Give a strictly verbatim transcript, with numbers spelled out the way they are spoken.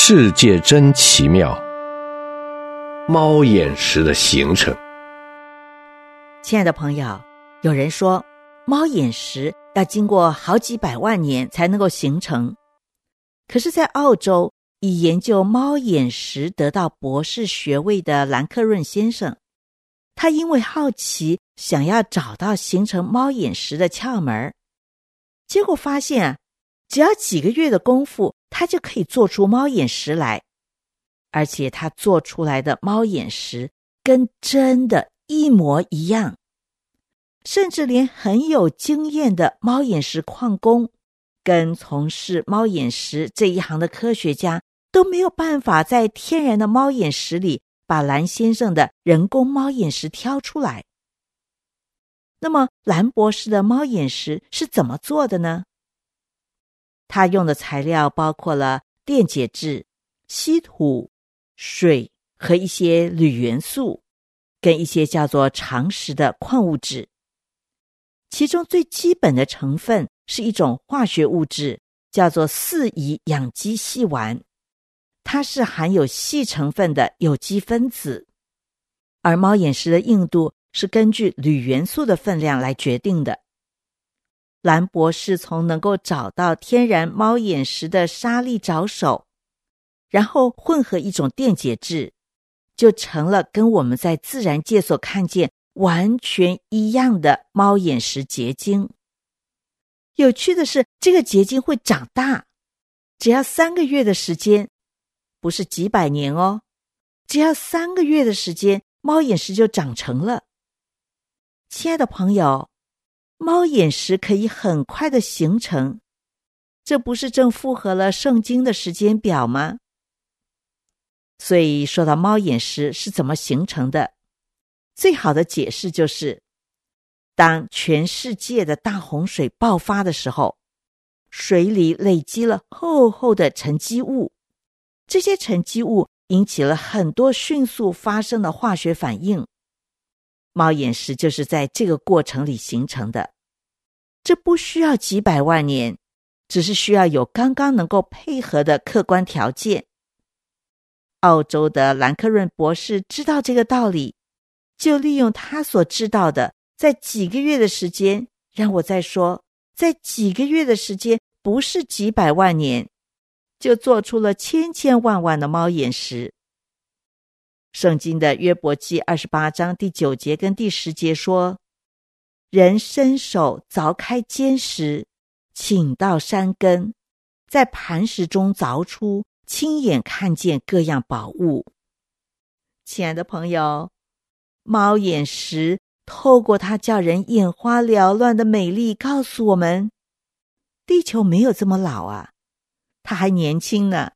世界真奇妙，猫眼石的形成。 亲爱的朋友，有人说猫眼石要经过好几百万年才能够形成，可是在澳洲以研究猫眼石得到博士学位的兰克润先生，他因为好奇想要找到形成猫眼石的窍门，结果发现啊，只要几个月的功夫，他就可以做出猫眼石来，而且他做出来的猫眼石跟真的一模一样，甚至连很有经验的猫眼石矿工跟从事猫眼石这一行的科学家都没有办法在天然的猫眼石里把兰先生的人工猫眼石挑出来。那么兰博士的猫眼石是怎么做的呢？他用的材料包括了电解质、稀土、水和一些铝元素，跟一些叫做长石的矿物质。其中最基本的成分是一种化学物质，叫做四乙氧基细烷，它是含有细成分的有机分子。而猫眼石的硬度是根据铝元素的分量来决定的。兰博士从能够找到天然猫眼石的沙粒着手，然后混合一种电解质，就成了跟我们在自然界所看见完全一样的猫眼石结晶。有趣的是，这个结晶会长大，只要三个月的时间，不是几百年哦，只要三个月的时间，猫眼石就长成了。亲爱的朋友，猫眼石可以很快的形成，这不是正符合了圣经的时间表吗？所以说到猫眼石是怎么形成的，最好的解释就是，当全世界的大洪水爆发的时候，水里累积了厚厚的沉积物，这些沉积物引起了很多迅速发生的化学反应。猫眼石就是在这个过程里形成的，这不需要几百万年，只是需要有刚刚能够配合的客观条件。澳洲的兰克润博士知道这个道理，就利用他所知道的，在几个月的时间，让我再说，在几个月的时间，不是几百万年，就做出了千千万万的猫眼石。圣经的约伯记二十八章第九节跟第十节说，人伸手凿开坚石，倾到山根，在磐石中凿出，亲眼看见各样宝物。亲爱的朋友，猫眼石透过它叫人眼花缭乱的美丽，告诉我们，地球没有这么老啊，它还年轻呢，